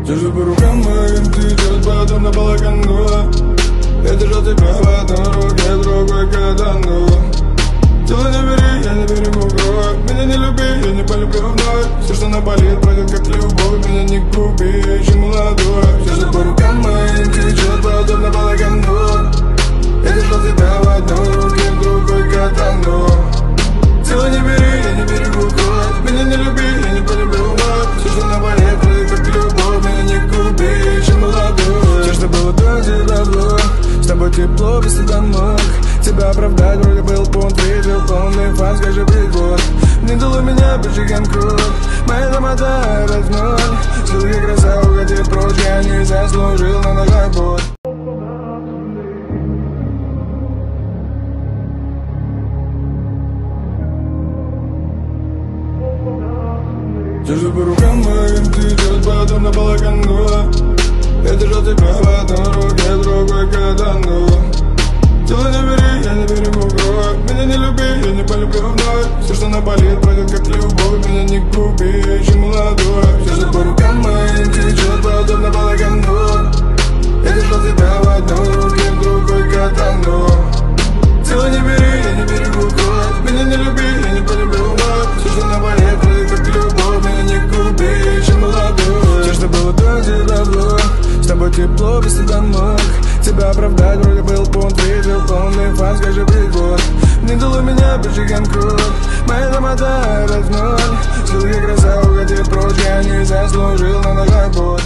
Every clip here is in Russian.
Держи по рукам моим, течет потом на балакану. Я держал тебя в одной руке, другой катану. Тело не бери, я не берегу кровь. Меня не люби, я не полюблю вновь. Все, что наболит, пройдет как любовь. Меня не губи, я еще молодой. Держи по рукам моим, течет потом на балакану. Я держал тебя в одной руке, другой катану. Тело не бери, я не берегу кровь. Меня не люби, я не полюблю вновь. Все, что наболит, пройдет как любовь. Меня не губи, я еще молодой. Все, что было до тебя было. С тобой тепло, без следа мог тебя оправдать, вроде был понт, видел полный фан, скажи прикол. Не дало меня больше круг. Моя домота в ноль. Силы краса уходит прочь, я не заслужил на ногах боль. Держи по рукам моим, течет потом на балакану. Я держал тебя в одной руке, другой катану. Тело не бери, я не берегу кровь. Меня не люби, я не полюблю вновь. Все, что наболит, пройдет как любовь. Меня не губи, я еще молодой. Держи по рукам моим, течет потом на балакану. Я держал тебя в одной руке, другой катану. Тело не бери, я не берегу кровь. Меня не люби, я не полюблю вновь. Все, что наболит, пройдет как любовь. Меня не губи, я еще молодой. Все, что было до тебя было. С тобой тепло, без следа мог тебя оправдать, вроде был понт, видел полный фан, скажи прикол. Не дало меня больше круг. Моя домота в ноль. Силы краса уходит прочь, я не заслужил на ногах боль.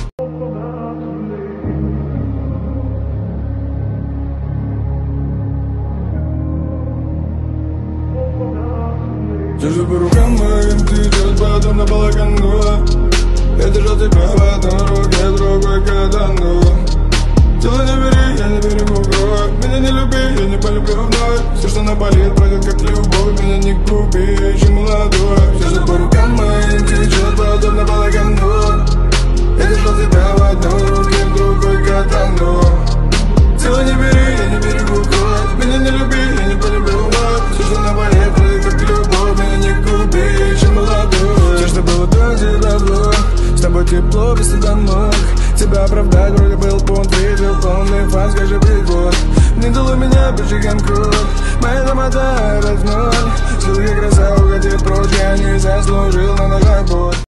Держи по рукам моим, течет потом на балакану. Я держал тебя в одной руке, другой катану. Тело не бери, я не берегу кровь. Меня не люби, я не полюблю вновь. Все, что наболит, пройдет как любовь. Меня не губи, я еще молодой. Держи по рукам моим, течет потом на балакану. Я держал тебя в одной руке, другой катану. Тело не бери, я не берегу кровь. Меня не люби, я не полюблю вновь. Все, что наболит, пройдет как любовь. Меня не губи, я еще молодой. Все, что было до тебя было. С тобой тепло, без следа мог тебя оправдать, вроде был понт, видел полный фан, скажи прикол. Не дало меня больше круг. Моя домота в ноль. Силы краса уходит прочь, я не заслужил на ногах боль.